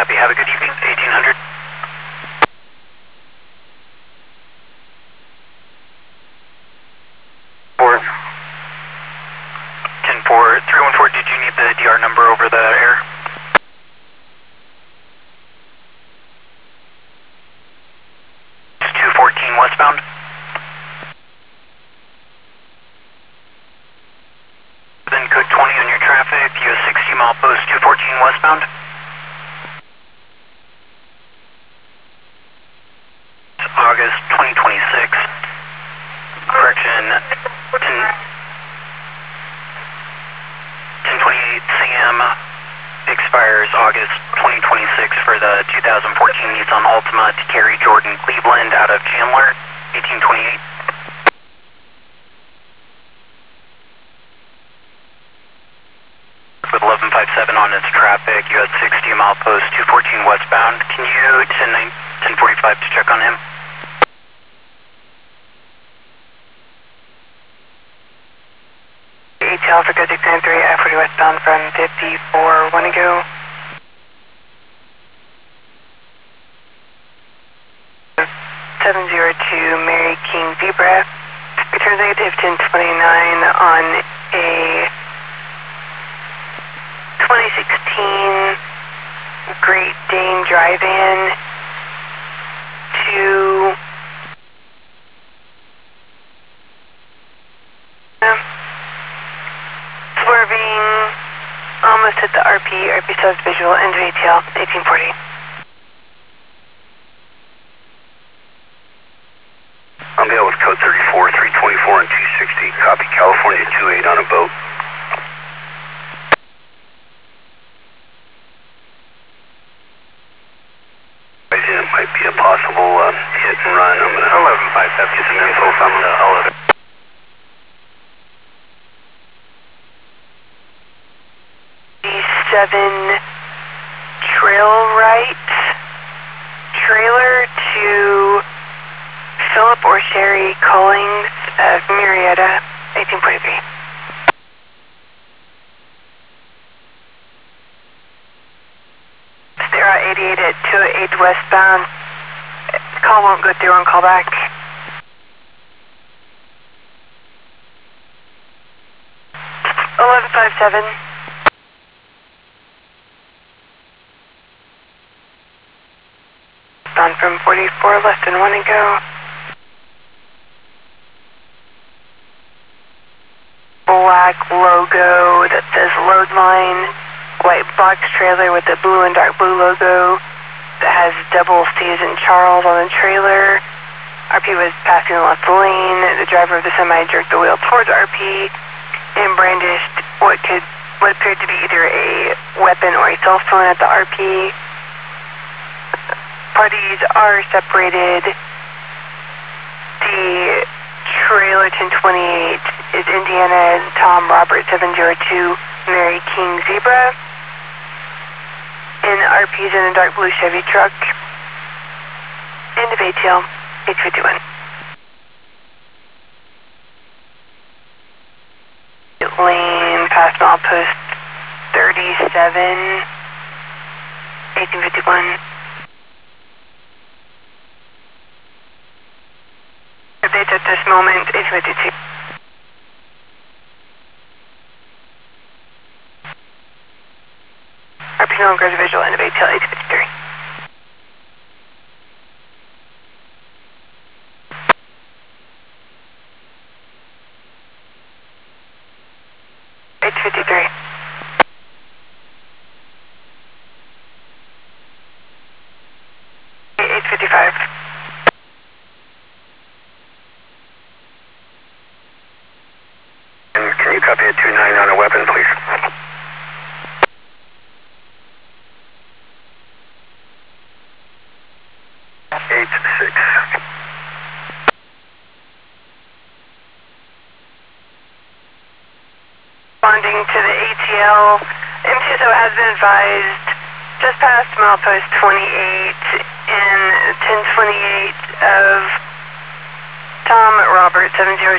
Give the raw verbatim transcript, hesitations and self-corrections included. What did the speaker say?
Copy. Have a good evening. eighteen hundred. Four. ten four. three one four, did you need the D R number over the air? two fourteen westbound. Then code twenty on your traffic, U S sixty mile post two fourteen westbound. It's August twenty twenty-six. Correction, ten twenty-eight C M expires August twenty twenty-six for the two thousand fourteen Nissan Altima to carry Jordan Cleveland out of Chandler, eighteen twenty-eight. With eleven fifty-seven on its traffic, U S sixty mile post two fourteen westbound. Can you ten forty-five to check on him? A T L for Go six nine three, I forty westbound from fifty-four, one to go. seven zero two, Mary King Zebra. Return negative ten twenty-nine on a twenty sixteen Great Dane drive-in to um, swerving almost at the R P, R P subs visual, end of A T L, eighteen forty. I'm there with code thirty-four, three twenty-four and two sixty, copy California two eight on a boat. It might be a possible uh, hit and run. I'm going to eleven fifty-seven get some info from the elevator. seven trail right trailer to Philip or Sherry Collings of Marietta, eighteen forty-three. Sierra eighty-eight at two oh eight westbound. Call won't go through on call back. eleven fifty-seven. Bound from forty-four, less than one to go. Black logo that says load line. White box trailer with the blue and dark blue logo that has double C's and Charles on the trailer. R P was passing the left lane. The driver of the semi jerked the wheel towards R P and brandished what could what appeared to be either a weapon or a cell phone at the R P. Parties are separated. The trailer ten twenty-eight is Indiana Tom Robert seven zero two Mary King Zebra. And R P's in a dark blue Chevy truck. End of A T L, eight fifty-one. Lane past milepost thirty-seven, eighteen fifty-one. Updates at this moment, eight fifty-two. R P no longer visual, end of A T L, eight fifty-three. eight fifty-three. eight fifty-five. And can you copy a two nine on a weapon, please? eight six. Responding to the A T L, M T S O has been advised just past milepost twenty-eight in ten twenty-eight of Tom Robert seven zero